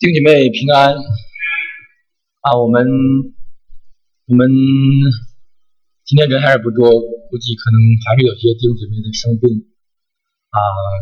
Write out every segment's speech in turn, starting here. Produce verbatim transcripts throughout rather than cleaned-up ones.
弟兄姐妹平安啊！我们我们今天人还是不多，估计可能还是有些弟兄姐妹在生病啊。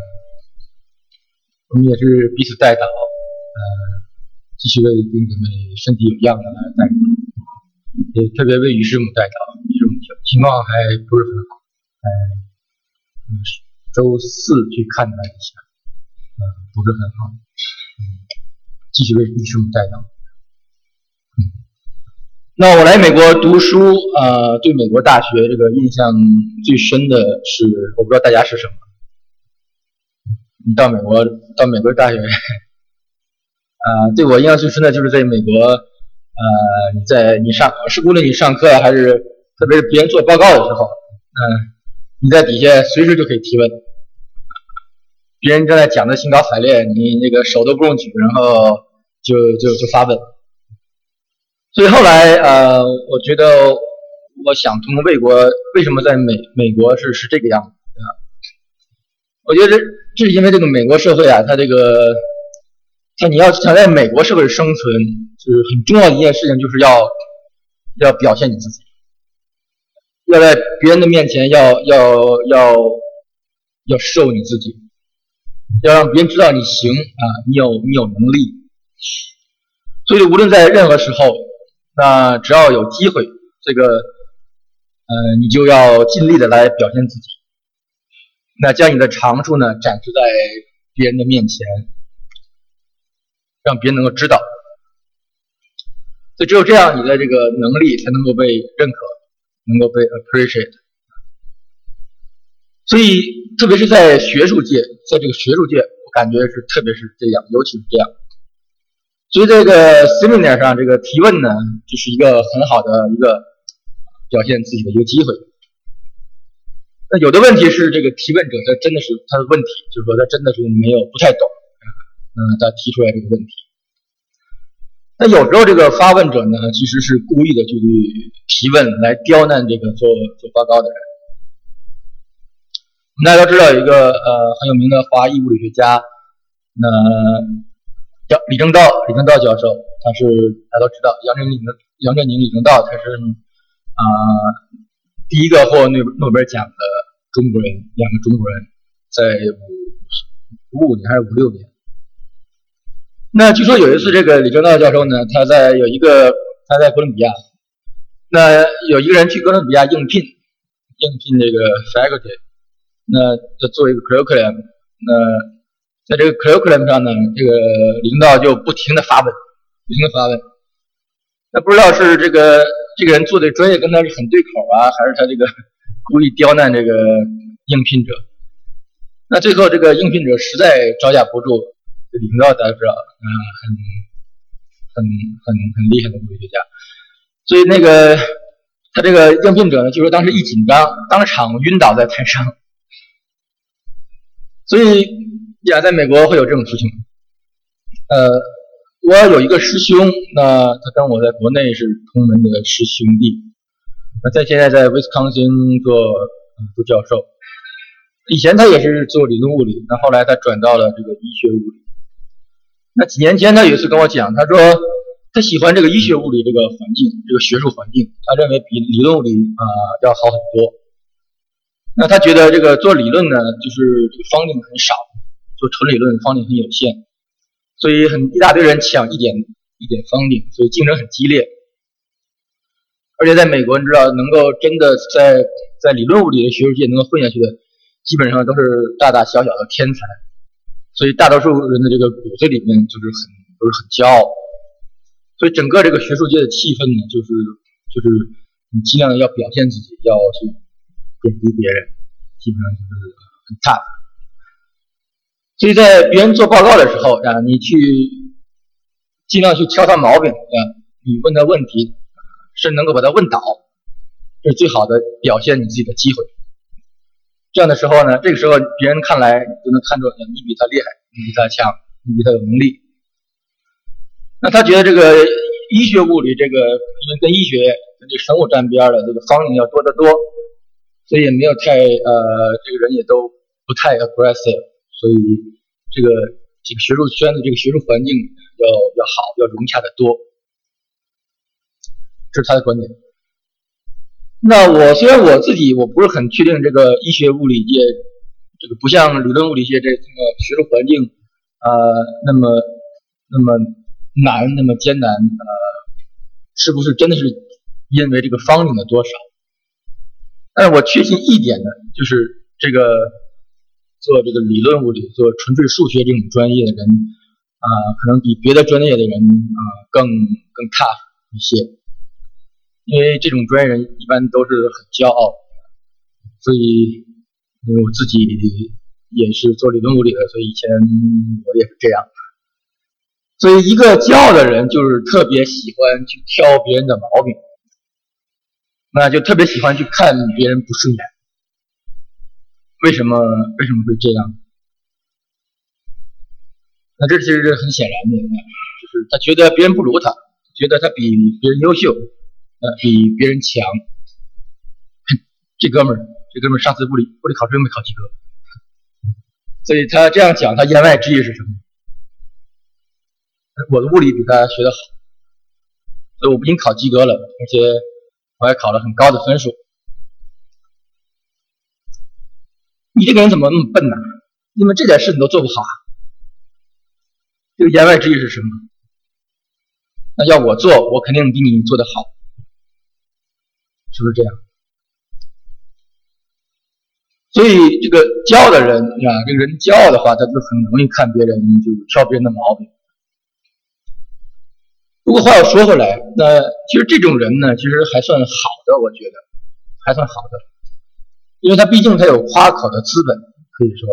我们也是彼此代祷，呃，继续为弟兄姐妹身体有恙的来代祷，也特别为于师母代祷。于师母情况还不是很好，呃，嗯，周四去看他一下，呃，不是很好，嗯。继续为于师母代祷。嗯，那我来美国读书，呃，对美国大学这个印象最深的是，我不知道大家是什么。你到美国，到美国大学，呃，对我印象最深的就是在美国，呃，你在你上是无论你上课还是特别是别人做报告的时候，嗯、呃，你在底下随时就可以提问。别人正在讲的兴高采烈，你那个手都不用举，然后就就就发问。所以后来呃，我觉得我想通过美国为什么在美美国是是这个样子啊？我觉得这这是因为这个美国社会啊，它这个它你要想在美国社会生存，就是很重要的一件事情，就是要要表现你自己，要在别人的面前要要要要show你自己。要让别人知道你行啊，你有你有能力，所以无论在任何时候，那只要有机会，这个呃，你就要尽力的来表现自己，那将你的长处呢展示在别人的面前，让别人能够知道。所以只有这样，你的这个能力才能够被认可，能够被 appreciate。所以，特别是在学术界，在这个学术界，我感觉是特别是这样，尤其是这样。所以，这个 seminar 上这个提问呢，就是一个很好的一个表现自己的一个机会。那有的问题是这个提问者他真的是他的问题，就是说他真的是没有不太懂，嗯，他提出来这个问题。那有时候这个发问者呢，其实是故意的去提问，来刁难这个做做报告的人。大家都知道有一个呃很有名的华裔物理学家，那叫李政道，李政道教授，他是大家都知道，杨振宁杨振宁李政道，他是啊、呃、第一个获诺诺贝尔奖的中国人，两个中国人，在五五年还是五六年。那据说有一次这个李政道教授呢，他在有一个他在哥伦比亚，那有一个人去哥伦比亚应聘，应聘这个 faculty。那就做一个 curriculum， 那在这个 curriculum 上呢，这个领导就不停的发问，不停的发问。那不知道是这个这个人做的专业跟他是很对口啊，还是他这个故意刁难这个应聘者。那最后这个应聘者实在招架不住，领导大家知道，嗯、呃，很很很很厉害的物理学家。所以那个他这个应聘者呢，就说当时一紧张，当场晕倒在台上。所以呀，在美国会有这种事情。呃，我有一个师兄，那他跟我在国内是同门的师兄弟，那在现在在威斯康星做嗯做教授。以前他也是做理论物理，那后来他转到了这个医学物理。那几年前他有一次跟我讲，他说他喜欢这个医学物理这个环境，这个学术环境，他认为比理论物理啊、呃、要好很多。那他觉得这个做理论呢，就是这个方定很少，做纯理论方定很有限，所以很一大堆人抢一点一点方定，所以竞争很激烈。而且在美国，你知道能够真的在在理论物理的学术界能够混下去的，基本上都是大大小小的天才，所以大多数人的这个骨子里面就是很都是很骄傲，所以整个这个学术界的气氛呢，就是就是你尽量要表现自己，要去贬低别人，基本上就是很差。所以在别人做报告的时候啊，你去尽量去挑他毛病啊，你问他问题，是能够把他问倒，这是最好的表现你自己的机会。这样的时候呢，这个时候别人看来就能看出你比他厉害，你比他强，你比他有能力。那他觉得这个医学物理这个，因为跟医学跟这生物沾边的这个方面要多得多。所以也没有太呃，这个人也都不太 aggressive， 所以这个这个学术圈的这个学术环境要要好，要融洽得多。这是他的观点。那我虽然我自己我不是很确定这个医学物理界这个不像理论物理界这这个学术环境呃那么那么难那么艰难呃是不是真的是因为这个方龄的多少？但是我确信一点呢，就是这个做这个理论物理做纯粹数学这种专业的人啊、呃，可能比别的专业的人啊、呃、更更 tough 一些。因为这种专业人一般都是很骄傲，所以因为我自己也是做理论物理的，所以以前我也是这样。所以一个骄傲的人就是特别喜欢去挑别人的毛病，那就特别喜欢去看别人不顺眼。为什么为什么会这样？那这其实是很显然的，就是他觉得别人不如他，觉得他比别人优秀。呃，比别人强，这哥们儿，这哥们儿上次物理物理考试又没考及格，所以他这样讲，他言外之意是什么？我的物理比他学得好，所以我不仅考及格了，而且我还考了很高的分数。你这个人怎么那么笨呢？你们这点事你都做不好啊？这个言外之意是什么？那要我做，我肯定比你做得好。是不是这样？所以这个骄傲的人啊，这个人骄傲的话，他就很容易看别人，就挑别人的毛病。不过话又说回来，那其实这种人呢，其实还算好的，我觉得还算好的，因为他毕竟他有夸口的资本，可以说。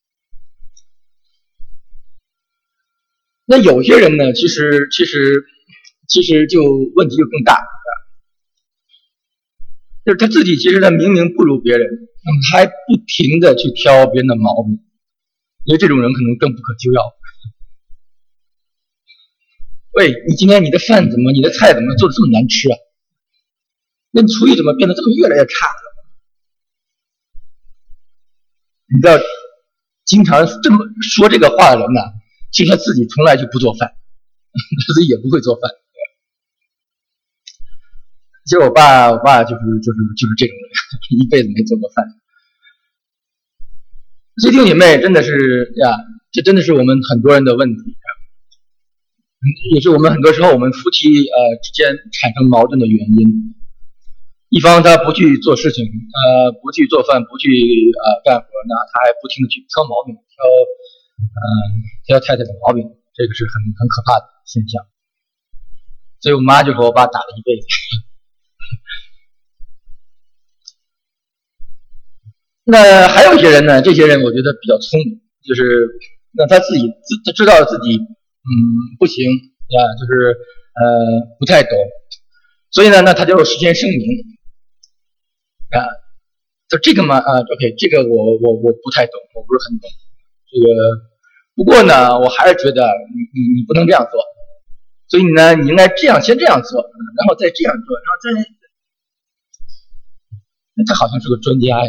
那有些人呢，其实其实其实就问题就更大。就是他自己其实他明明不如别人，那么他还不停的去挑别人的毛病，因为这种人可能更不可救药。喂，你今天你的饭怎么，你的菜怎么做的这么难吃啊？那你厨艺怎么变得这么越来越差了？你知道，经常这么说这个话的人呢，其实他自己从来就不做饭，他自己也不会做饭。其实我爸，我爸就是就是就是这种人，一辈子没做过饭。所以弟兄姐妹真的是呀，这真的是我们很多人的问题，也是我们很多时候我们夫妻呃之间产生矛盾的原因。一方他不去做事情，呃不去做饭，不去呃干活，那他还不停的去挑毛病，挑呃挑太太的毛病，这个是很很可怕的现象。所以我妈就和我爸打了一辈子。那还有一些人呢，这些人我觉得比较聪明，就是那他自己自他知道自己嗯不行啊，就是呃不太懂，所以呢，那他就事先声明啊，就这个嘛啊 ，OK， 这个我我我不太懂，我不是很懂，这个不过呢，我还是觉得你你你不能这样做，所以呢，你应该这样先这样做，然后再这样做，然后再，那他好像是个专家哎。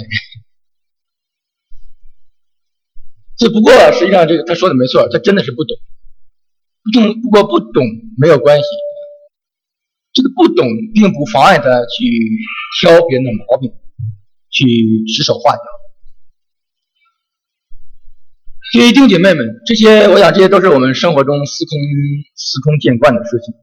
这不过实际上这个他说的没错，他真的是不懂，不懂不过不懂没有关系，这个不懂并不妨碍他去挑别人的毛病，去指手画脚。所以弟兄姐妹们，这些我想这些都是我们生活中司空司空见惯的事情。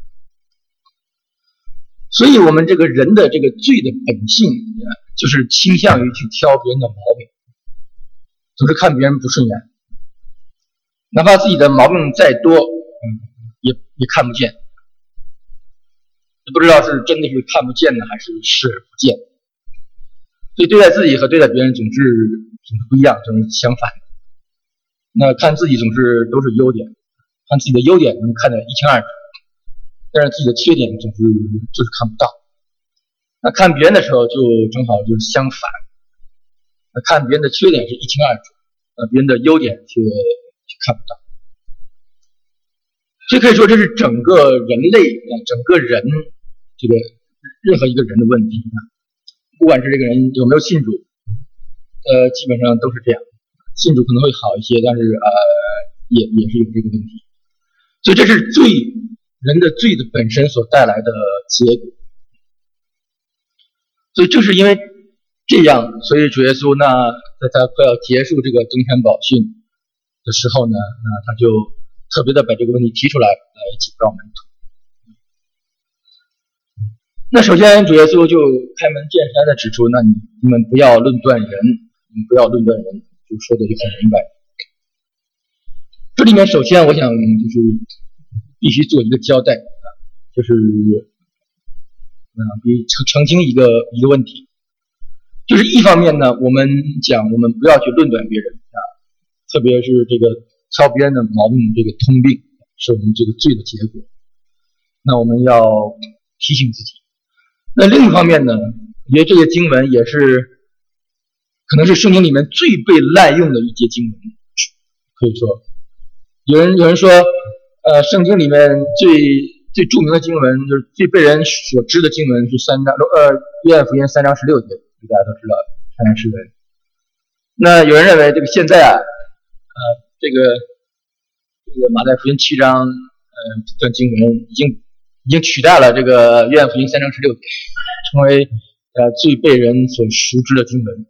所以我们这个人的这个罪的本性，就是倾向于去挑别人的毛病。总是看别人不顺眼，哪怕自己的毛病再多，嗯，也也看不见，不知道是真的是看不见呢，还是视而不见。所以对待自己和对待别人总是总是不一样，总是相反的。那看自己总是都是优点，看自己的优点能看得一清二楚，但是自己的缺点总是就是看不到。那看别人的时候就正好就是相反。那看别人的缺点是一清二楚，呃，别人的优点却却看不到。这可以说这是整个人类，整个人这个任何一个人的问题。不管是这个人有没有信主，呃，基本上都是这样。信主可能会好一些，但是呃， 也也是有这个问题。所以这是罪，人的罪的本身所带来的结果。所以正是因为这样，所以主耶稣呢，在他快要结束这个登山宝训的时候呢，那他就特别的把这个问题提出来，来警告门徒。那首先主耶稣就开门见山的指出，那你你们不要论断人，你们不要论断人，就说的就很明白。这里面首先我想就是必须做一个交代啊，就是啊，比澄澄清一个一个问题，就是一方面呢，我们讲我们不要去论断别人啊，特别是这个挑别人的毛病，这个通病是我们这个罪的结果。那我们要提醒自己。那另一方面呢，我觉得这些经文也是可能是圣经里面最被滥用的一节经文，可以说。有人有人说，呃，圣经里面最最著名的经文，就是最被人所知的经文是三章，呃，约翰福音三章十六节，大家都知道三章十文。那有人认为这个现在啊，呃，这个这个马太福音七章，呃，这段经文已经已经取代了这个约翰福音三章十六节，成为呃最被人所熟知的经文。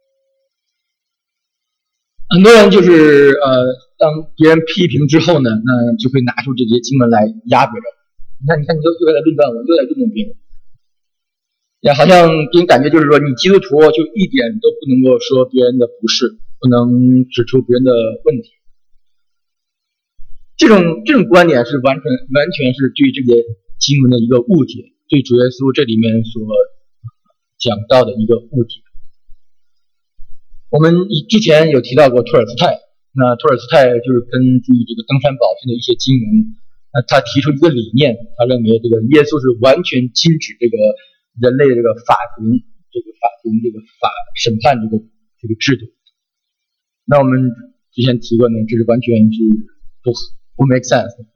很多人就是呃。当别人批评之后呢，那就会拿出这些经文来压别人。你看，你看，你又又在论断我，又在论断别人，也好像给人感觉就是说，你基督徒就一点都不能够说别人的不是，不能指出别人的问题。这种这种观点是完全完全是对这些经文的一个误解，对主耶稣这里面所讲到的一个误解。我们之前有提到过托尔斯泰。那托尔斯泰就是根据这个登山宝训的一些经文，那他提出一个理念，他认为这个耶稣是完全禁止这个人类这个法庭、这个法庭、这个法审判这个这个制度。那我们之前提过呢，这是完全是不不 make sense 的。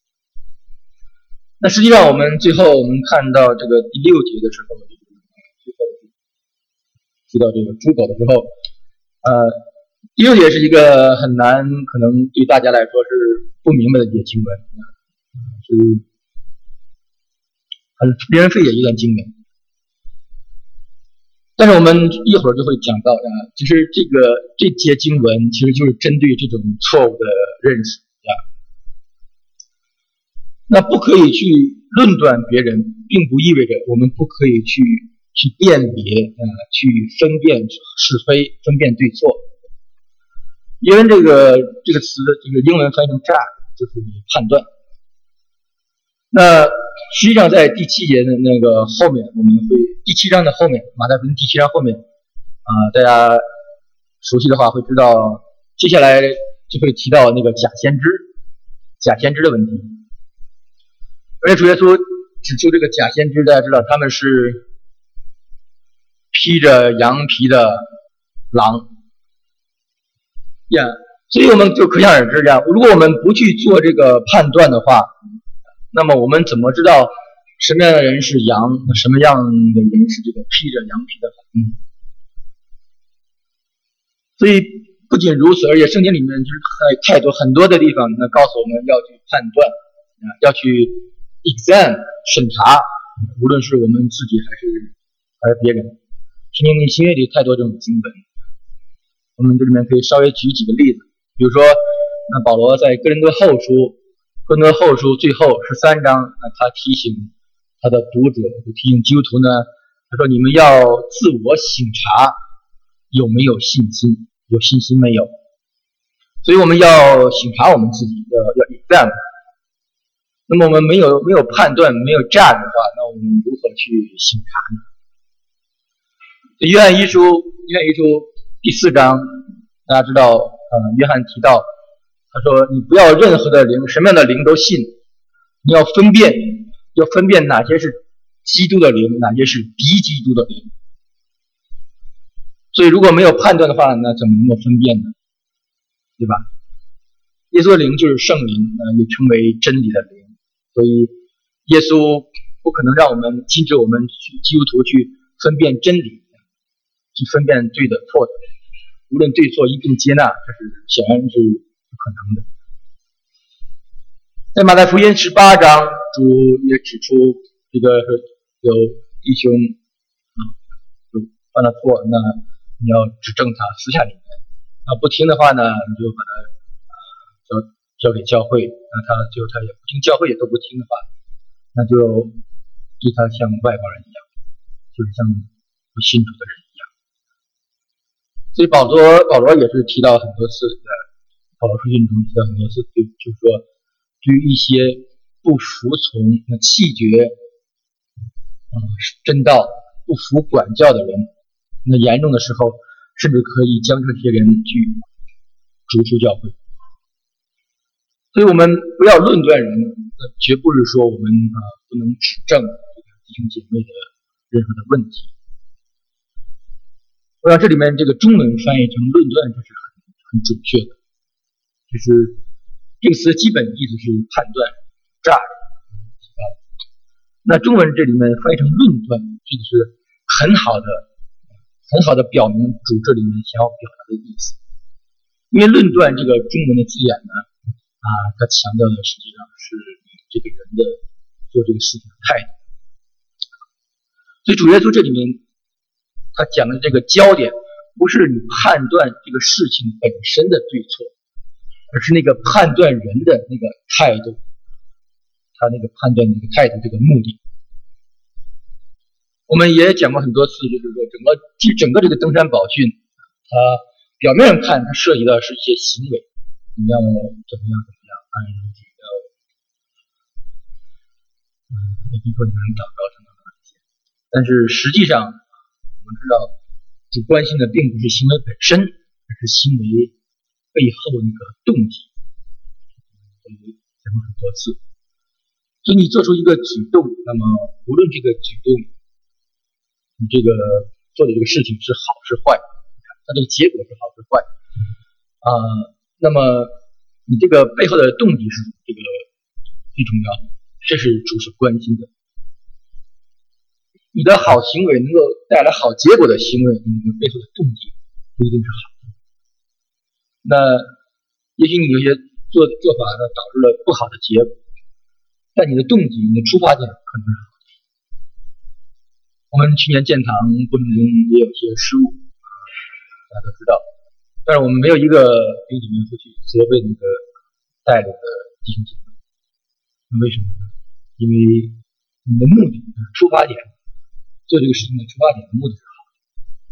那实际上我们最后我们看到这个第六节的时候，最后提到这个猪狗的时候，呃。第六节是一个很难，可能对大家来说是不明白的一节经文，是很令人费解一段经文。但是我们一会儿就会讲到啊，其实这个这节经文其实就是针对这种错误的认识啊。那不可以去论断别人，并不意味着我们不可以去去辨别啊，去分辨是非，分辨对错。因为这个这个词的这个英文翻译成 judge， 就是你判断。那实际上在第七节的那个后面，我们会第七章的后面，马太福音第七章后面啊、呃，大家熟悉的话会知道，接下来就会提到那个假先知，假先知的问题。而且主耶稣指出这个假先知，大家知道他们是披着羊皮的狼。呀、yeah, 所以我们就可想而知，这样，如果我们不去做这个判断的话，那么我们怎么知道什么样的人是羊，什么样的人是这个披着羊皮的狼？嗯，所以不仅如此，而且圣经里面就是太太多很多的地方，那告诉我们要去判断，啊，要去 examine 审查，无论是我们自己还是还是别人。圣经里新约里太多这种经文。我们这里面可以稍微举几个例子，比如说，那保罗在哥林多后书，哥林多后书最后十三章，那他提醒他的读者，就提醒基督徒呢，他说你们要自我省察有没有信心，有信心没有？所以我们要省察我们自己，要要 examine。那么我们没有没有判断，没有 judge 的话，那我们如何去省察呢？约翰一书，约翰一书。第四章，大家知道，呃，约翰提到，他说：“你不要任何的灵，什么样的灵都信，你要分辨，要分辨哪些是基督的灵，哪些是敌基督的灵。所以，如果没有判断的话，那怎么能够分辨呢？对吧？耶稣的灵就是圣灵，呃，也称为真理的灵。所以，耶稣不可能让我们禁止我们去基督徒去分辨真理。”去分辨对的错的，无论对错一并接纳，这是显然是不可能的。 在马太福音十八章，主也指出这个有弟兄啊有犯了错，那你要指正他，私下里面啊不听的话呢，你就把他啊交交给教会，那他就他也不听，教会也都不听的话，那就对他像外邦人一样，就是像不信主的人一样。所以保罗保罗也是提到很多次，在保罗书信中提到很多次，就就是说，对于一些不服从那弃绝啊、呃、真道、不服管教的人，那严重的时候，甚至可以将这些人去逐出教会。所以我们不要论断人，那绝不是说我们啊、呃、不能指正弟兄姐妹的任何的问题。我想这里面这个中文翻译成论断，这是很很准确的，就是这个词基本意思是判断、诈人啊。那中文这里面翻译成论断，这个是很好的、很好的表明主这里面想要表达的意思。因为论断这个中文的字眼呢，啊，它强调的实际上是你这个人的做这个事情的态度。所以主耶稣这里面他讲的这个焦点，不是你判断这个事情本身的对错，而是那个判断人的那个态度，他那个判断那个态度这个目的。我们也讲过很多次，就是说整个整个这个登山宝训，它表面上看它涉及到是一些行为，你要怎么样怎么样，按照这个嗯，比如说你能祷告什么的这些，但是实际上我们知道主关心的并不是行为本身，而是行为背后那个动机。我们讲过很多次，所以你做出一个举动，那么无论这个举动你这个做的这个事情是好是坏，它这个结果是好是坏啊、呃，那么你这个背后的动机是这个最重要的，这是主所关心的。你的好行为能够带来好结果的行为，你的背后的动机不一定是好的。那也许你有些做做法呢导致了不好的结果，但你的动机、你的出发点可能是好的。我们去年建堂过程中也有些失误，大家都知道，但是我们没有一个弟兄姐妹会去责备那个带领的弟兄姐妹。为什么呢？因为你的目的、出发点，做这个事情的出发点的目的是好的。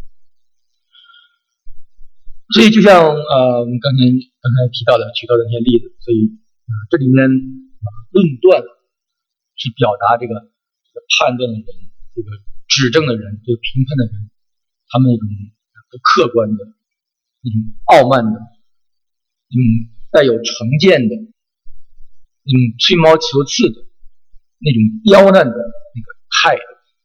所以就像呃我们刚才刚才提到的举到的那些例子，所以、呃、这里面、呃、论断是表达这个这个判断的人，这个指正的人，这个评判的人，他们那种不客观的、那种傲慢的、那种带有成见的、那种吹毛求疵的、那种刁难的那个态度。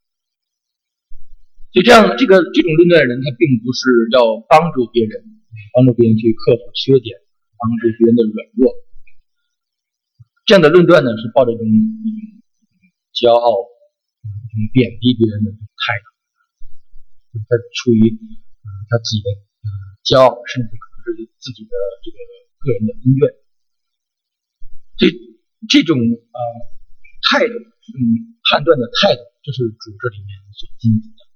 所以这样这个这种论断的人，他并不是要帮助别人，帮助别人去克服缺点，帮助别人的软弱。这样的论断呢，是抱着一种骄傲、一种贬低别人的态度，他出于、呃、他自己的、呃、骄傲，甚至可能是自己的这个个人的恩怨。所以这种呃态度，这种判断的态度，这是主这里面所禁止的。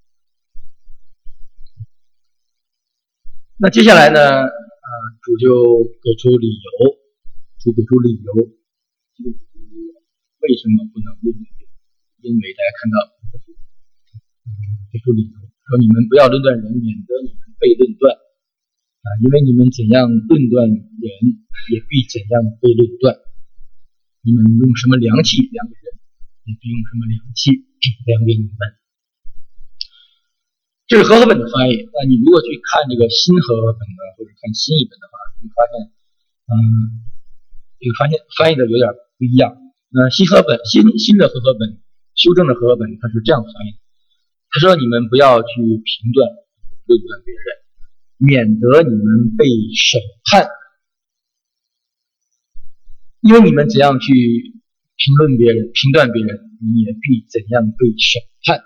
那接下来呢，呃，主就给出理由，主给出理由，为什么不能论断？因为大家看到，嗯，给出理由，说你们不要论断人，免得你们被论断啊，因为你们怎样论断人，也必怎样被论断。你们用什么量器量给人，也必用什么量器量给你们。这是和合本的翻译。那你如果去看这个新和合本呢，或者看新译本的话，你会发现，嗯，这个发现翻译的有点不一样。那新和本新新的和合本修正的和合本，它是这样翻译的。他说：“你们不要去评断论断别人，免得你们被审判。因为你们怎样去评论别人、评断别人，你也必怎样被审判。”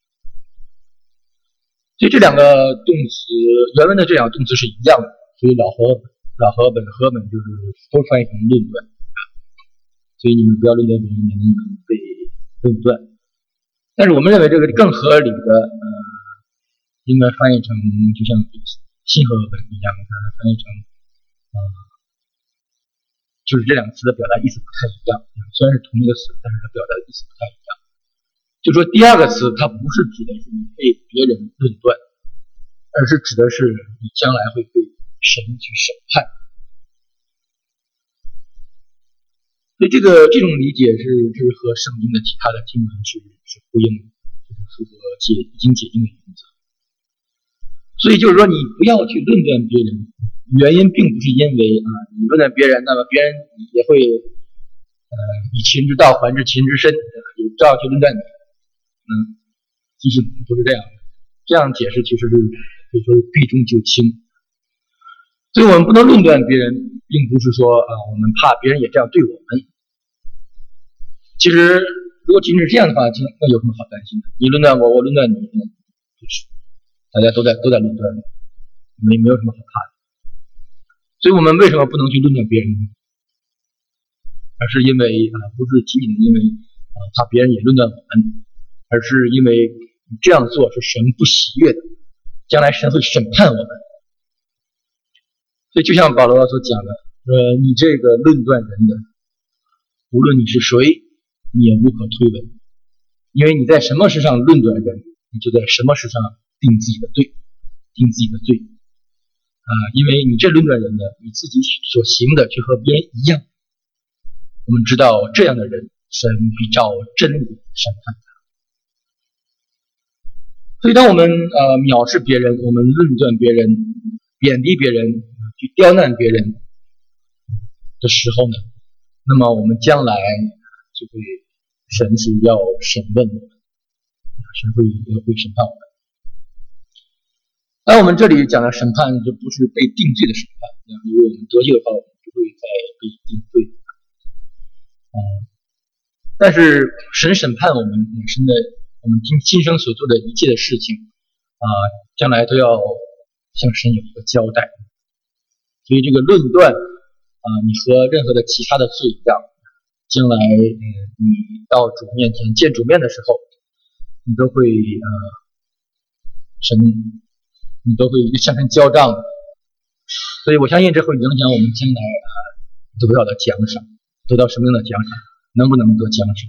所以这两个动词原文的这两个动词是一样的，所以老和老和本和本就是都翻译成论断。 所以你们不要论断别人，免得你们被论断。但是我们认为这个更合理的，呃，应该翻译成就像信和本一样，它翻译成，呃，就是这两个词的表达意思不太一样。虽然是同一个词，但是它表达的意思不太一样。就说第二个词，它不是指的是你被别人论断，而是指的是你将来会被神去审判。所以这个这种理解是是和圣经的其他的经文是是呼应的，就是符合解已经解经的原则。所以就是说，你不要去论断别人，原因并不是因为啊你论断别人，那么别人也会呃以其人之道还治其人之身，也照样去论断你。嗯，其实不是这样的，这样解释其实是可以说是避重就轻。所以我们不能论断别人，并不是说啊我们怕别人也这样对我们。其实如果仅仅是这样的话，那有什么好担心的？你论断我，我论断你，就是大家都在都在论断，没没有什么好怕的。所以我们为什么不能去论断别人呢？而是因为啊，不是仅仅的因为啊怕别人也论断我们，而是因为这样做是神不喜悦的，将来神会审判我们。所以就像保罗所讲的，呃，你这个论断人的，无论你是谁，你也无可推诿，因为你在什么事上论断人，你就在什么事上定自己的罪，定自己的罪啊！因为你这论断人的，你自己所行的却和别人一样。我们知道这样的人，神必照真理审判他。所以当我们呃藐视别人，我们论断别人，贬低别人，去刁难别人的时候呢，那么我们将来就会神是要审问我们，神会要会审判我们。当我们这里讲的审判，就不是被定罪的审判。如果我们得救的话，我们就会再被定罪。嗯，但是神审判我们本身的，我们今今生所做的一切的事情啊，将来都要向神有一个交代。所以这个论断啊，你和任何的其他的罪一样，将来嗯，你到主面前见主面的时候，你都会呃，神你都会向神交账的。所以我相信这会影响我们将来啊得到的奖赏，得到什么样的奖赏，能不能得奖赏。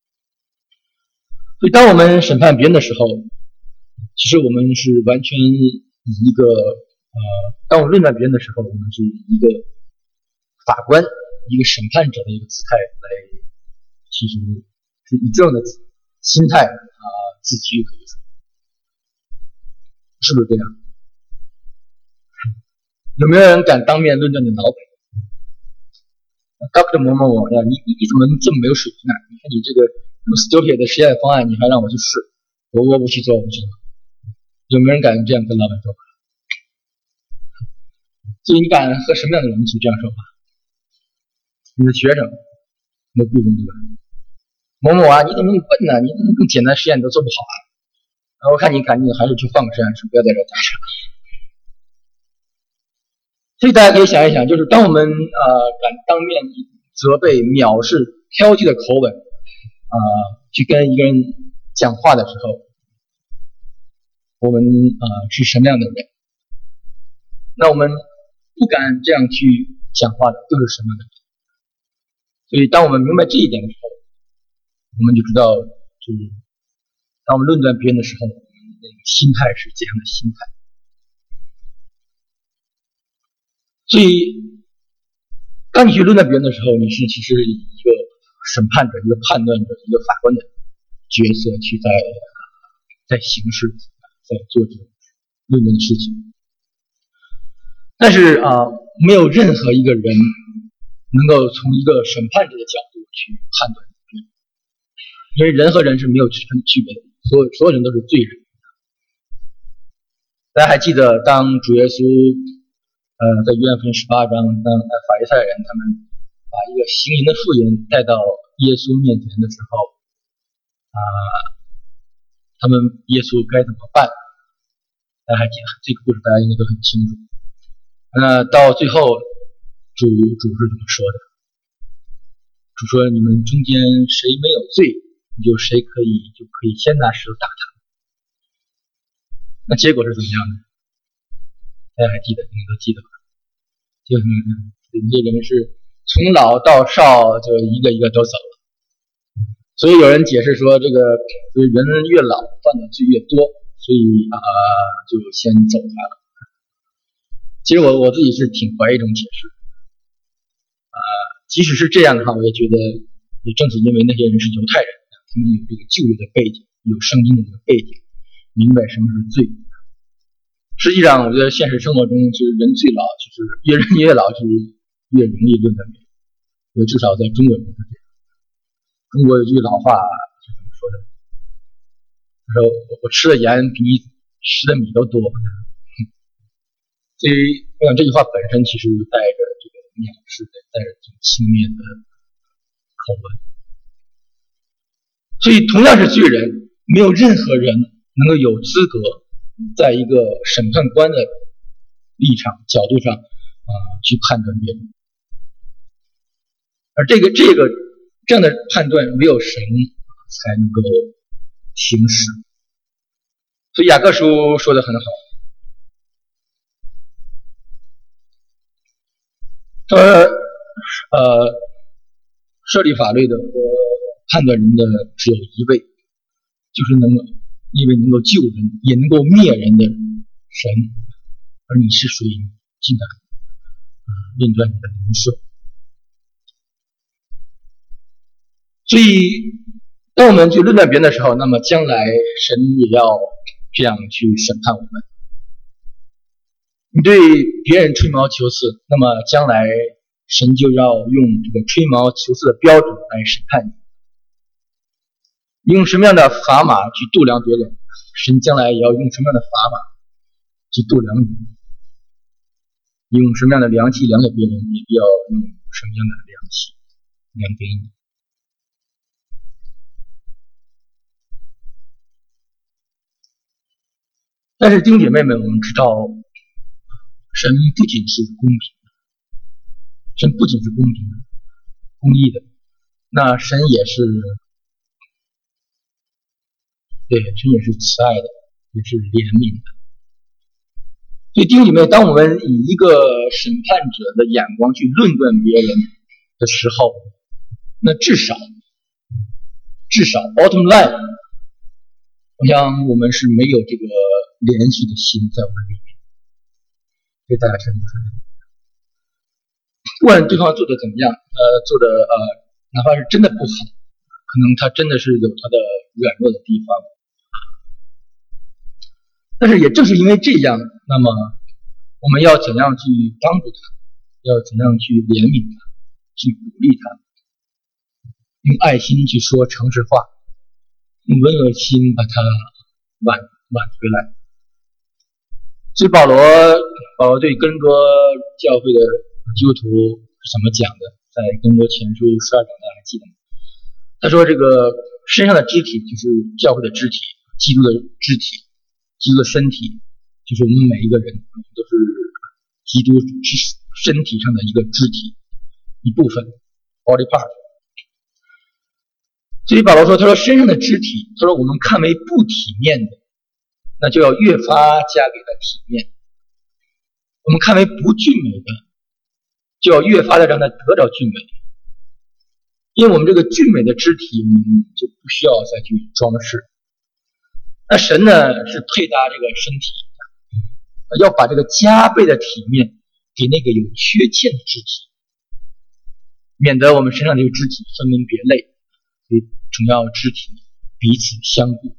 所以当我们审判别人的时候，其实我们是完全以一个呃，当我们论断别人的时候，我们是以一个法官、一个审判者的一个姿态来，其实是以这样的心态啊、呃、自居，可以说，是不是这样？有没有人敢当面论断你老板 ？Doctor 某某某呀，你你你怎么这么没有水平啊？你看你这个那么 stupid 的实验方案，你还让我去试，我我不去做，我不去做。有没有人敢这样跟老板说话？所以你敢和什么样的人去这样说话？你的学生，你的雇佣对吧？某某啊，你怎么那么笨呢？你怎么更简单实验你都做不好啊？然后我看你赶紧还是去放个实验室，不要在这待着。所以大家可以想一想，就是当我们呃敢当面责备、藐视、挑剔的口吻啊、呃，去跟一个人讲话的时候，我们啊、呃、是什么样的人？那我们不敢这样去讲话的，又是什么样的人？所以当我们明白这一点的时候，我们就知道，就是当我们论断别人的时候，我们的心态是怎样的心态。所以，当你去论断别人的时候，你是其实以一个审判者、一个判断者、一个法官的角色去在在行事，在做这种论断的事情。但是啊、呃，没有任何一个人能够从一个审判者的角度去判断别人，因为人和人是没有区分区别的，所有所有人都是罪人。大家还记得，当主耶稣呃，在约翰福音十八章，当法利赛人他们把一个行淫的妇人带到耶稣面前的时候，啊、呃，他们耶稣该怎么办？大家还记得这个故事，大家应该都很清楚。那到最后，主主是怎么说的？主就说你们中间谁没有罪，你就谁可以就可以先拿石头打他。那结果是怎么样的？大家还记得？应该都记得吧？就是这个人是从老到少就一个一个都走了。所以有人解释说，这个人越老犯的罪越多，所以啊、呃、就先走开了。其实我我自己是挺怀疑这种解释。啊、呃，即使是这样的话，我也觉得也正是因为那些人是犹太人，他们有这个旧约的背景，有圣经的这个背景，明白什么是罪。实际上，我觉得现实生活中，就是人最老，就是越人越老，就是越容易论断别人。因为至少在中国人是这样。中国有句老话是怎么说的？他说我我吃的盐比你吃的米都多。所以我想这句话本身其实带着这个藐视的，带着这种轻蔑的口吻。所以同样是罪人，没有任何人能够有资格在一个审判官的立场角度上啊、呃、去判断别人。而这个这个这样的判断唯有神才能够行使。所以雅各书说得很好，说呃设立法律的和判断人的只有一位，就是能够一位能够救人也能够灭人的神，而你是属于竟敢啊论断你的邻舍。所以当我们去论断别人的时候，那么将来神也要这样去审判我们。你对别人吹毛求疵，那么将来神就要用这个吹毛求疵的标准来审判你。你用什么样的砝码去度量别人，神将来也要用什么样的砝码去度量你。你用什么样的量器量给别人，也必要用什么样的量器量给你。但是弟兄姐妹们，我们知道神不仅是公平的，神不仅是公平的、公义的，那神也是，对，神也是慈爱的，也是怜悯的。所以弟兄姐妹，当我们以一个审判者的眼光去论断别人的时候，那至少至少 bottom line， 我想我们是没有这个连续的心在我们里面。这大家承不承认？不管对方做的怎么样，呃，做的呃，哪怕是真的不好，可能他真的是有他的软弱的地方。但是也正是因为这样，那么我们要怎样去帮助他，要怎样去怜悯他，去鼓励他，用爱心去说诚实话，用温柔的心把他挽挽回来。所以保罗保罗对哥林多教会的基督徒是怎么讲的？在哥林多前书十二章，大家还记得吗？他说这个身上的肢体就是教会的肢体，基督的肢体，基督的身体就是我们每一个人都是基督身体上的一个肢体一部分 body part。 所以保罗说，他说身上的肢体，他说我们看为不体面的，那就要越发加给他体面；我们看为不俊美的，就要越发的让他得着俊美。因为我们这个俊美的肢体，我们就不需要再去装饰。那神呢，是配搭这个身体，要把这个加倍的体面给那个有缺陷的肢体，免得我们身上这个肢体分门别类，所以总要肢体彼此相顾。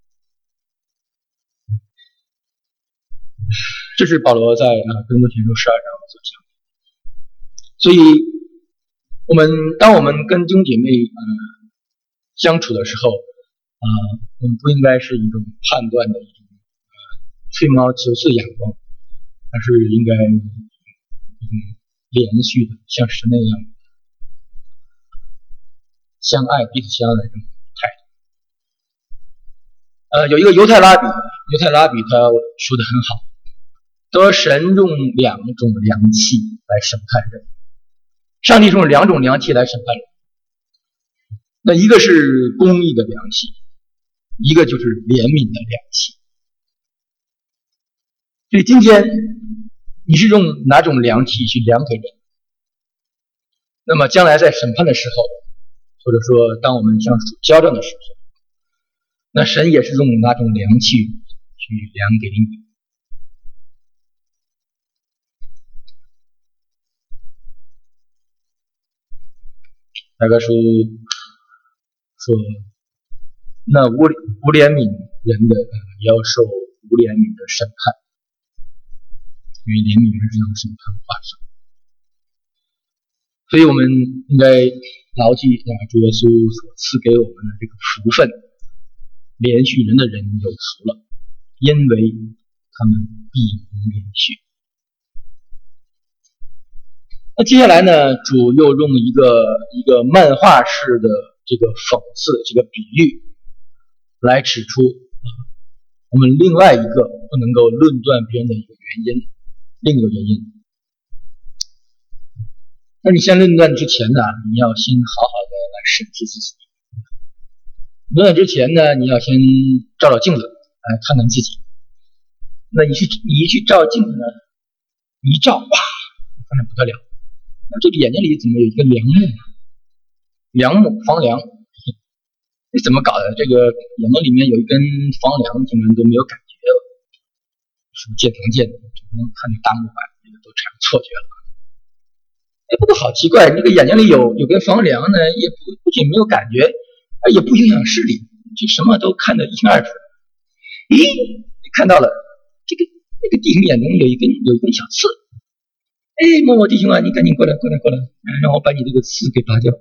这是保罗在啊哥林多前书十二章所讲的。所以我们当我们跟弟兄姐妹呃相处的时候啊、呃，我们不应该是一种判断的一种呃吹毛求疵的眼光，而是应该一种连续的像神那样相爱彼此相爱的这种态度。呃，有一个犹太拉比，犹太拉比他说的很好，说神用两种良器来审判人。上帝用两种良器来审判人， 那一个是公义的量器，一个就是怜悯的量器。所以今天你是用哪种量器去量给人？那么将来在审判的时候，或者说当我们向主交账的时候，那神也是用哪种量器去量给你？雅各书说，那无无怜悯人的也要受无怜悯的审判，因为怜悯人是让审判发生。所以我们应该牢记啊，主耶稣所赐给我们的这个福分，怜恤人的人有福了，因为他们必蒙怜恤。那接下来呢，主又用一个一个漫画式的这个讽刺这个比喻来指出啊，我们另外一个不能够论断别人的一个原因，另一个原因。那你先论断之前呢，你要先好好的来审视自己。论断之前呢，你要先照照镜子来看看自己。那你去你一去照镜子呢，你一照，哇，发现不得了。那这个眼睛里怎么有一个梁木？梁木房梁，这怎么搞的？这个眼睛里面有一根房梁，竟然都没有感觉了，是不是见堂见的？只能看那大木板，这个都产生错觉了。哎，不过好奇怪，这个眼睛里有有根房梁呢，也不不仅没有感觉，也不影响视力，就什么都看得一清二楚。咦，看到了，这个那个弟兄眼中有一根有一根小刺。哎，某某弟兄啊，你赶紧过来，过来，过来，让我把你这个刺给拔掉。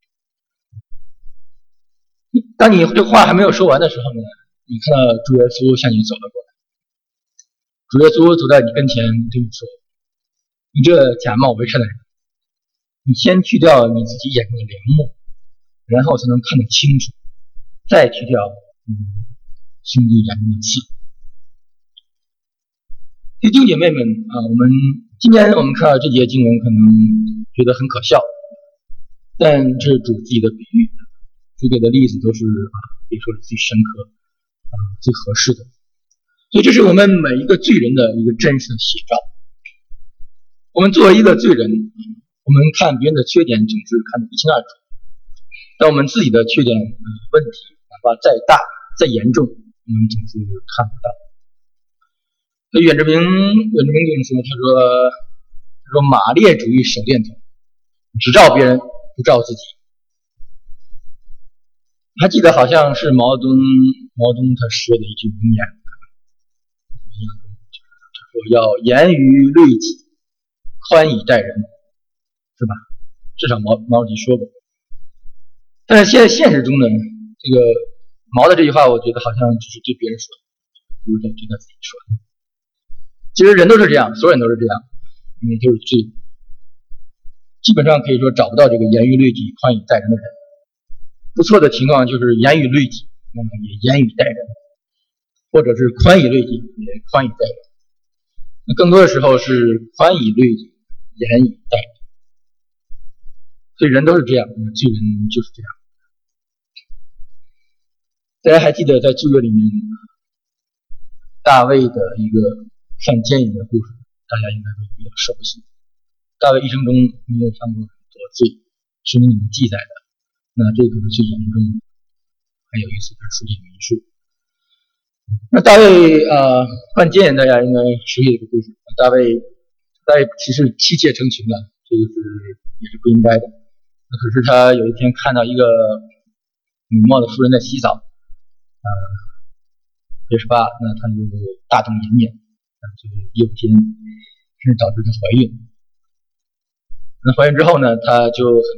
当你这话还没有说完的时候呢，你看到主耶稣向你走了过来。主耶稣走在你跟前对你说：“你这假冒为善的人，你先去掉你自己眼中的梁木，然后才能看得清楚，再去掉嗯心里眼中的刺。”弟兄姐妹们啊，我们今天我们看到这节经文可能觉得很可笑，但这是主自己的比喻，主给的例子都是啊，可以说是最深刻啊、最合适的。所以这是我们每一个罪人的一个真实的写照。我们作为一个罪人，我们看别人的缺点总是看得一清二楚，但我们自己的缺点、呃、问题，哪怕再大再严重，我们总是看不到。所以远志明，远志明跟你说，他说，他说马列主义手电筒，只照别人，不照自己。还记得好像是毛泽东，毛泽东他说的一句名言，他说要严于律己，宽以待人，是吧？至少毛毛主席说过。但是现在现实中呢，这个毛的这句话，我觉得好像只是对别人说的，不是对他自己说的。其实人都是这样，所有人都是这样，因为都是最基本上可以说找不到这个严于律己、宽以待人的人。不错的情况就是严于律己，那么也严以待人，或者是宽以律己，也宽以待人。那更多的时候是宽以律己，严以待人。所以人都是这样，罪人就是这样。大家还记得在旧约里面大卫的一个犯奸淫的故事，大家应该都比较熟悉。大卫一生中没有犯过很多罪，圣经里面记载的，那这个是最严重的。还有一次是书写民数。那大卫呃犯奸淫，大家应该熟悉这个故事。大卫大卫其实妻妾成群了，这个是也是不应该的。那可是他有一天看到一个美貌的妇人在洗澡，呃，别十八，那他就大动淫念。就诱奸，甚至导致她怀孕。那怀孕之后呢，她就很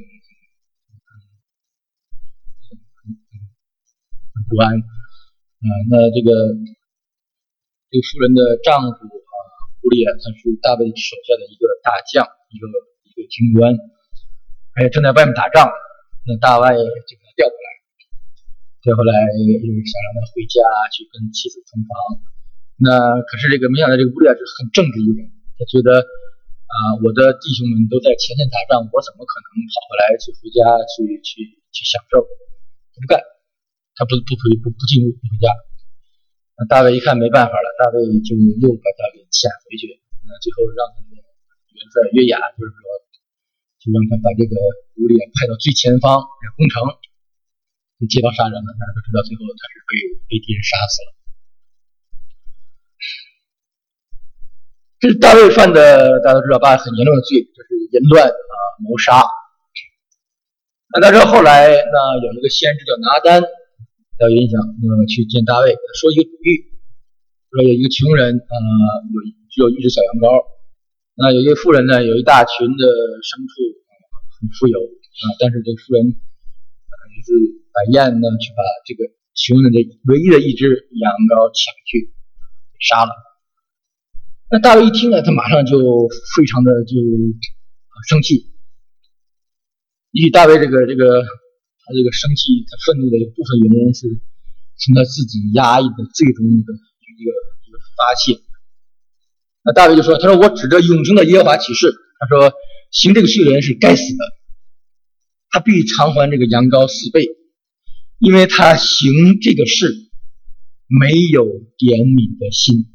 很很很不安啊、呃。那这个这个妇人的丈夫啊，乌利亚，他是大卫手下的一个大将，一个一个军官，还正在外面打仗。那大卫就把他调回来，调回来又想让他回家去跟妻子同房。那可是这个没想到这个乌利亚是很正直一个人，他觉得啊、呃，我的弟兄们都在前线打仗，我怎么可能跑回来去回家去去去享受？ 他不不回不不进屋不回家。那大卫一看没办法了，大卫就又把他给遣回去。那最后让那个元帅约雅，就是说，就让他把这个乌利亚派到最前方攻城，就借刀杀人了。大家都知道，最后他是被被敌人杀死了。这是大卫犯的，大家都知道吧，很严重的罪，就是淫乱啊、谋杀。那大家知道后来，那有一个先知叫拿单，要有印象，那去见大卫，说一个比喻，说有一个穷人，呃，有只有一只小羊羔，那有一个富人呢，有一大群的牲畜，很富有啊，但是这个富人呃也是摆宴呢，去把这个穷人的唯一的一只羊羔抢去杀了。那大卫一听呢，他马上就非常的就生气。也许大卫这个这个他这个生气、他愤怒的一部分原因是从他自己压抑的最终的一个一个发泄。那大卫就说：“他说我指着永生的耶和华起誓，他说行这个事的人是该死的，他必偿还这个羊羔四倍，因为他行这个事没有怜悯的心。”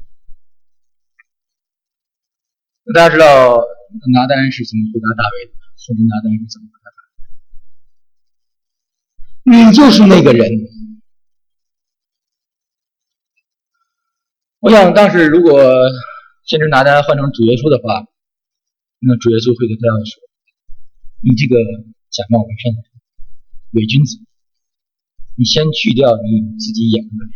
那大家知道拿单是怎么回答大卫的？甚至拿单是怎么回答大卫的？你就是那个人。我想当时如果先知拿单换成主耶稣的话，那主耶稣会对他说：“你这个假冒伪善的人，伪君子，你先去掉你自己眼中的良。”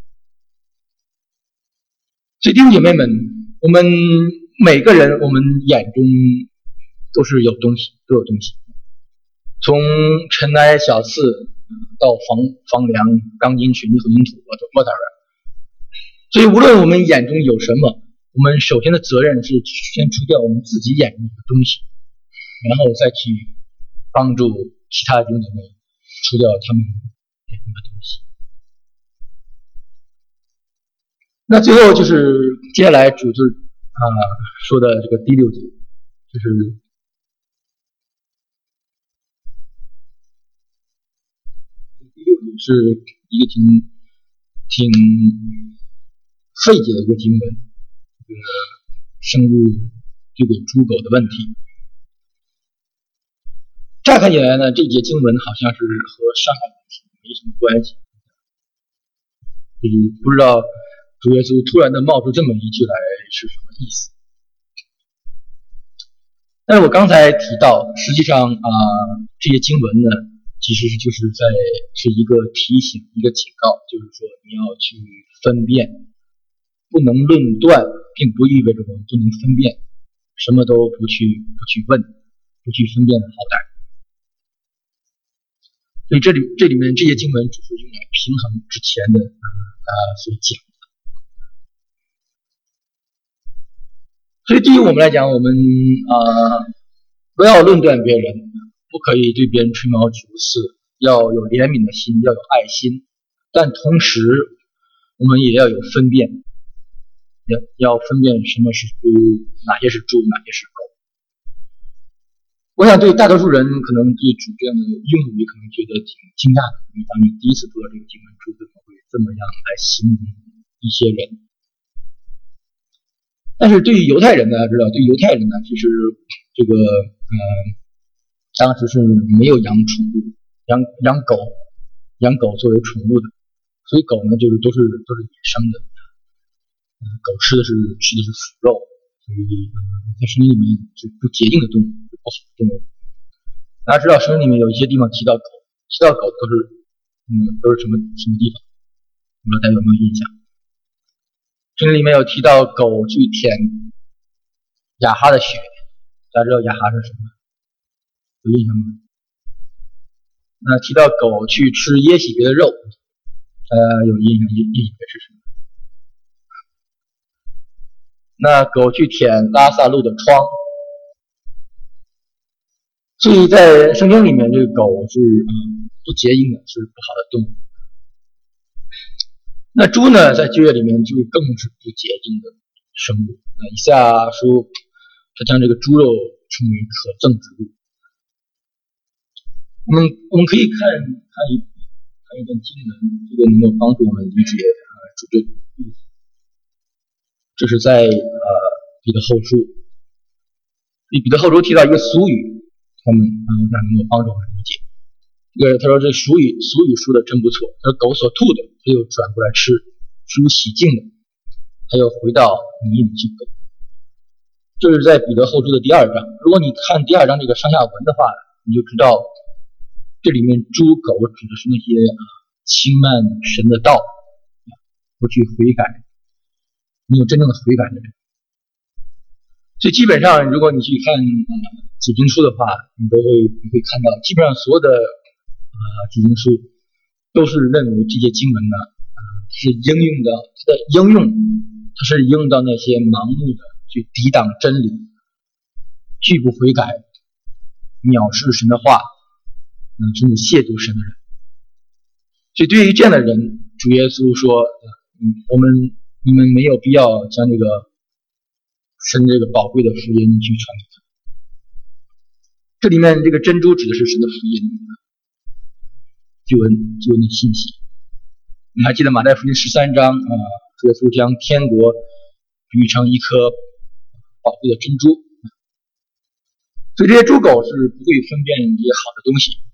所以弟兄姐妹们，我们每个人，我们眼中都是有东西，都有东西。从尘埃小刺到房房梁、钢筋、水泥、混凝土，我都摸到了。所以无论我们眼中有什么，我们首先的责任是先除掉我们自己眼中的东西，然后再去帮助其他弟兄姐妹除掉他们眼中的东西。那最后就是接下来主就是啊说的这个第六节，就是第六节是一个挺挺费解的一个经文，这个深入这个猪狗的问题。乍看起来呢，这节经文好像是和上海问题没什么关系，就是不知道主耶稣突然的冒出这么一句来是什么意思。但是我刚才提到，实际上啊、呃，这些经文呢，其实就是在是一个提醒，一个警告，就是说你要去分辨，不能论断，并不意味着我们不能分辨，什么都不去不去问，不去分辨的好歹。所以这里这里面这些经文只是用来平衡之前的啊、呃、所讲的。所以对于我们来讲，我们啊、呃、不要论断别人，不可以对别人吹毛求疵，要有怜悯的心，要有爱心，但同时我们也要有分辨，要要分辨什么是猪，哪些是猪，哪些是狗。我想对大多数人可能对主这样的用语可能觉得挺惊讶的，因为当你第一次读到这个经文，主怎么会这么样来形容一些人？但是对于犹太人呢，知道对犹太人呢，其实这个呃，当时是没有养宠物，养养狗，养狗作为宠物的，所以狗呢就是都是都是野生的，嗯，狗吃的是吃的是腐肉，所以呃，在圣经里面是不洁净的动物，是不好的动物。大家知道圣经里面有一些地方提到狗，提到狗都是嗯都是什么什么地方？不知道大家有没有印象？圣经里面有提到狗去舔亚哈的血，大家知道亚哈是什么？有印象吗？那提到狗去吃耶洗别的肉，大家有印象耶耶洗别是什么？那狗去舔拉萨路的疮，所以在圣经里面，这个狗是嗯不洁净的，是不好的动物。那猪呢，在旧约里面就更是不洁净的生物。那以赛亚书他将这个猪肉称为可憎之物。我们我们可以看看一看谈一段经文，这个能够帮助我们理解呃主的意思。这是在呃彼得后书，彼得后书提到一个俗语，他们啊我想能够帮助我们理解。这个他说这俗语俗语说的真不错，他说狗所吐的，他又转过来吃；猪洗净的，他又回到泥里去狗。这是在彼得后书的第二章。如果你看第二章这个上下文的话，你就知道这里面猪狗指的是那些啊轻慢神的道，不去悔改，没有真正的悔改的人。所以基本上如果你去看啊解经书的话，你都会你会看到基本上所有的啊解经书都是认为这些经文呢啊是应用到它的应用它是应用到那些盲目的去抵挡真理，拒不悔改，藐视神的话，嗯，甚至亵渎神的人。所以对于这样的人，主耶稣说，嗯，我们你们没有必要将这个神这个宝贵的福音去传给他。这里面这个珍珠指的是神的福音，救恩救恩的信息。你还记得马太福音十三章啊，主耶稣将天国比喻成一颗宝贵的珍珠。所以这些猪狗是不会分辨这些好的东西。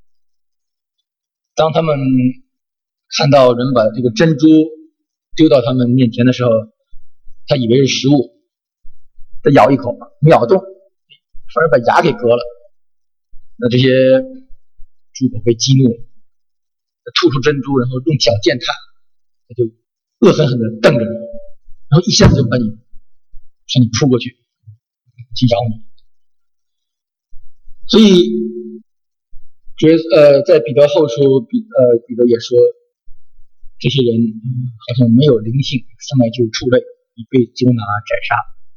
当他们看到人把这个珍珠丢到他们面前的时候，他以为是食物，他咬一口没咬动，反而把牙给割了。那这些猪狗被激怒了，吐出珍珠，然后用脚践踏，他就恶狠狠地瞪着你，然后一下子就把你向你扑过去，去咬你。所以，觉呃，在彼得后书，彼呃彼得也说，这些人、嗯、好像没有灵性，上来就畜类，已被捉拿宰杀。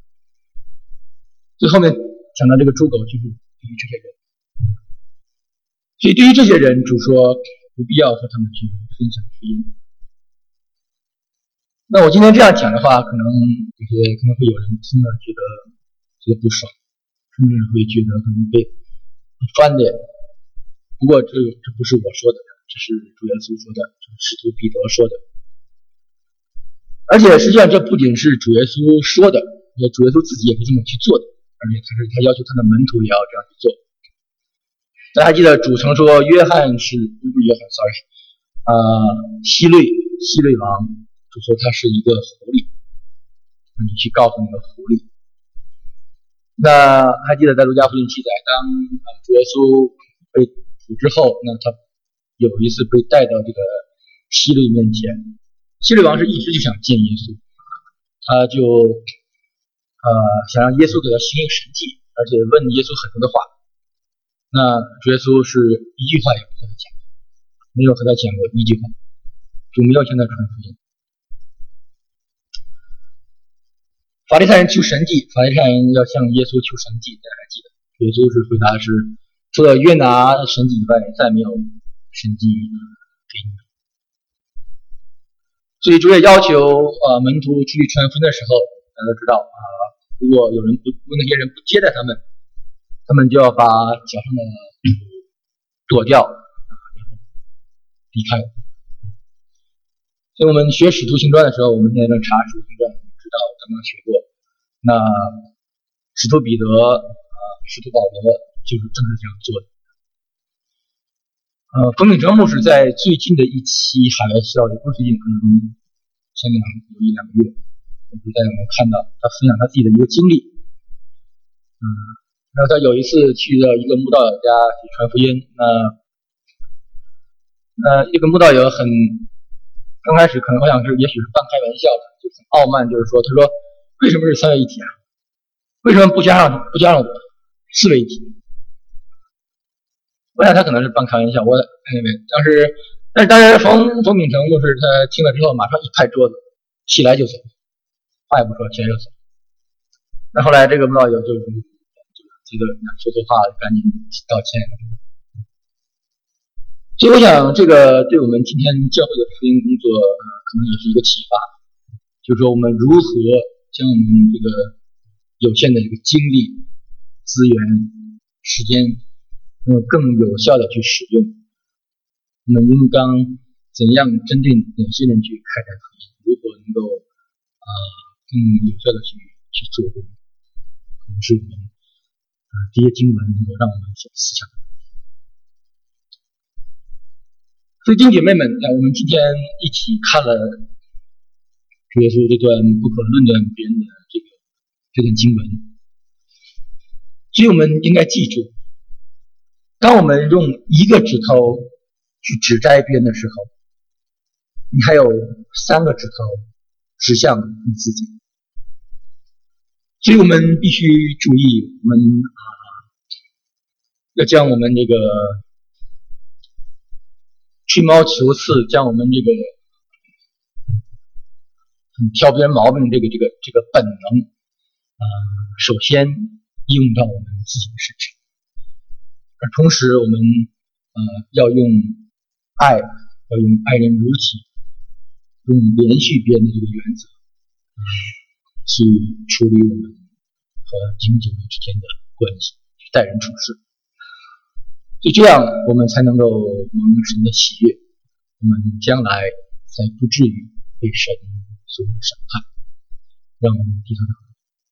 最后面讲到这个猪狗，就是对于这些人。所以对于这些人，主说不必要和他们去分享福音。那我今天这样讲的话，可能这些可能会有人听了觉得觉得不爽，甚至会觉得可能被翻脸。不过这这不是我说的，这是主耶稣说的，这是使徒彼得说的。而且实际上这不仅是主耶稣说的，主耶稣自己也是这么去做的，而且他是他要求他的门徒也要这样去做。大家记得主曾说约翰是不是约翰 sorry 啊、呃、希律希律王，就说他是一个狐狸，你去告诉那个狐狸。那还记得在路加福音记载，当主耶稣被捕之后，那他有一次被带到这个希律面前，希律王是一直就想见耶稣，他就呃想让耶稣给他行一个神迹，而且问耶稣很多的话。那主耶稣是一句话也不和他讲，没有和他讲过一句话，就没有向他传福音。法利赛人求神迹，法利赛人要向耶稣求神迹，大家还记得？耶稣是回答是，除了约拿神迹以外，再没有神迹给你们。所以主也要求呃门徒出去传福音的时候，大家都知道啊、呃，如果有人不，如果那些人不接待他们，他们就要把脚上的跺掉，然后离开。所以我们学使徒行传的时候，我们现在正查使徒行传，知道刚刚学过。那使徒彼得啊、呃，使徒保罗就是正是这样做的。呃，冯秉成牧师在最近的一期海外校，也不是最近，可能前两有一两个月，我不知道大家有没有看到他分享他自己的一个经历。嗯，然后他有一次去到一个慕道友家去传福音，那呃，一个慕道友很刚开始可能我想是也许是半开玩笑的，就很傲慢，就是说，他说为什么是三位一体啊？为什么不加上不加上我四位一体？我想他可能是半开玩笑，我认为当时，但是当时冯冯秉成牧师他听了之后马上一拍桌子，起来就走，话也不说，起来就走。那后来这个慕道友就就这个说错话赶紧道歉。所以我想这个对我们今天教会的福音工作、呃、可能也是一个启发，就是说我们如何将我们这个有限的这个精力、资源、时间能够更有效的去使用， 我们应当怎样针对哪些人去开展福音，如何能够啊、呃、更有效的去去做工，可能是我们啊、呃、这些经文能够让我们所思想的。所以弟兄姐妹们，我们今天一起看了主耶稣这段不可论断别人的这个这段经文，所以我们应该记住，当我们用一个指头去指摘别人的时候，你还有三个指头指向你自己。所以我们必须注意，我们啊要将我们这个吹毛求疵，将我们这个挑别人毛病这个这个这个本能啊，首先应用到我们自己的身上，而同时我们呃要用爱，要用爱人如己，用连续别人的这个原则，嗯，去处理我们和弟兄姐妹之间的关系，去待人处事。就这样，我们才能够蒙神的喜悦，我们将来才不至于被神所审判。让我们低头祷告。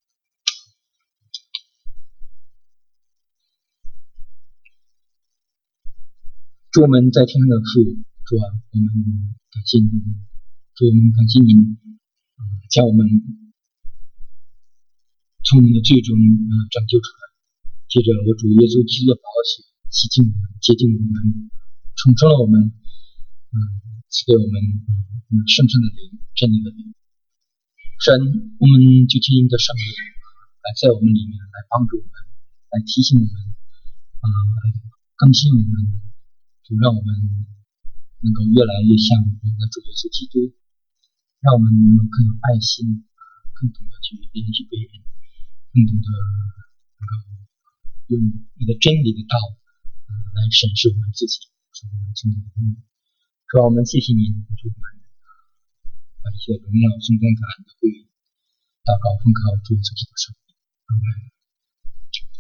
主我们在天上的父，主啊，我们感谢你，主我们感谢你，呃、将我们从我们的罪中呃拯救出来，借着我主耶稣基督的宝血洗净我们，洁净我们，重生了我们，嗯、呃，赐给我们嗯圣圣的灵，真理的灵。神，我们就请你的圣灵来在我们里面来帮助我们，来提醒我们，啊、呃，来更新我们。就让我们能够越来越像我们的主耶稣基督，让我们能够更有爱心，更懂得去联系别人，更懂得能够用你的真理的道、呃、来审视我们自己，是我们今天的目的。主啊，我们谢谢你，主我们把一切荣耀、颂赞、感恩的归于祷告奉靠主耶稣基督的圣名，阿们。